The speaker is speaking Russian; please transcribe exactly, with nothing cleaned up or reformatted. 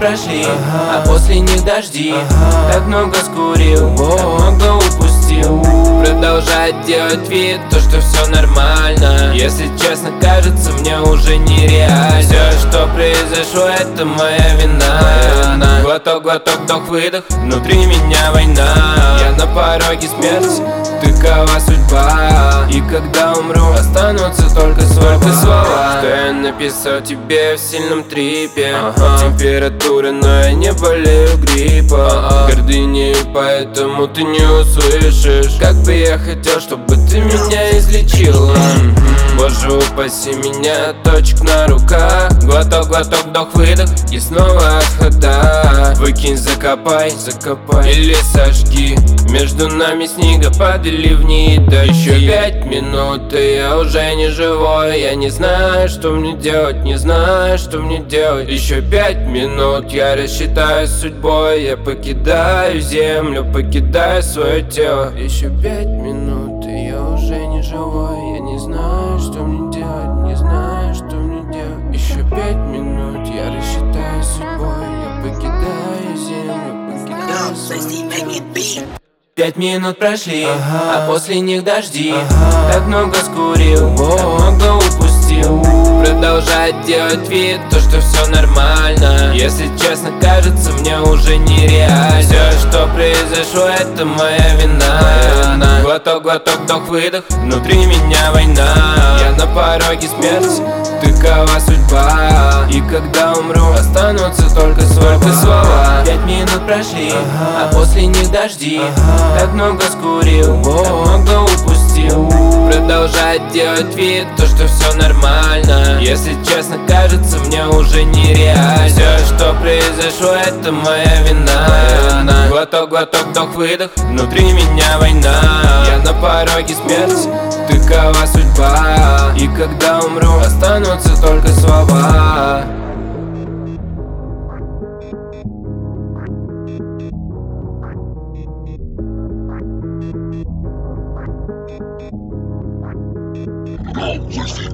прошли, а после них дожди. Так много скурил, так много упустил. Продолжать делать вид, то что все нормально. Если честно, кажется, мне уже нереально. Все, что произошло, это моя вина. Глоток, глоток, вдох, выдох, внутри меня война. Я на пороге смерти, такова судьба. И когда умру, останутся только слова, слова. Что я написал тебе в сильном трипе. ага. Температура, но я не болею гриппа. Гордыни, поэтому ты не услышишь. Как бы я хотел, чтобы ты меня излечила. Боже, упаси меня от точек на руках. Глоток, глоток, вдох, выдох, и снова отхода. Выкинь, закопай, закопай или сожги. Между нами снегопады, ливни и дожди. Еще пять минут, и я уже не живой. Я не знаю, что мне делать, не знаю, что мне делать. Еще пять минут, я рассчитаю с судьбой. Я покидаю землю, покидаю свое тело. Еще пять минут, и я уже не живой. Я не знаю, что мне делать, не знаю, что мне делать. Еще пять минут, я рассчитаю с судьбой. Я покидаю землю, покидаю свое тело. Пять минут прошли, ага. а после них дожди. ага. Так много скурил, О. так много упустил. Продолжать делать вид, то что все нормально. Если честно, кажется, мне уже нереально. Все, что произошло, это моя вина. Глоток, глоток, вдох, выдох, внутри меня война. Я на пороге смерти, такова судьба. И когда умру, останутся только слова, слова. Пять минут прошли, ага. а после них дожди. ага. Так много скурил, О. так много упустил. Продолжать делать вид, то что все нормально. Если честно, кажется, мне уже нереально. Все, что произошло, это моя вина. Глоток, глоток, вдох, выдох, внутри меня война. Я на пороге смерти, такова судьба. И когда умру, останутся только слова. No,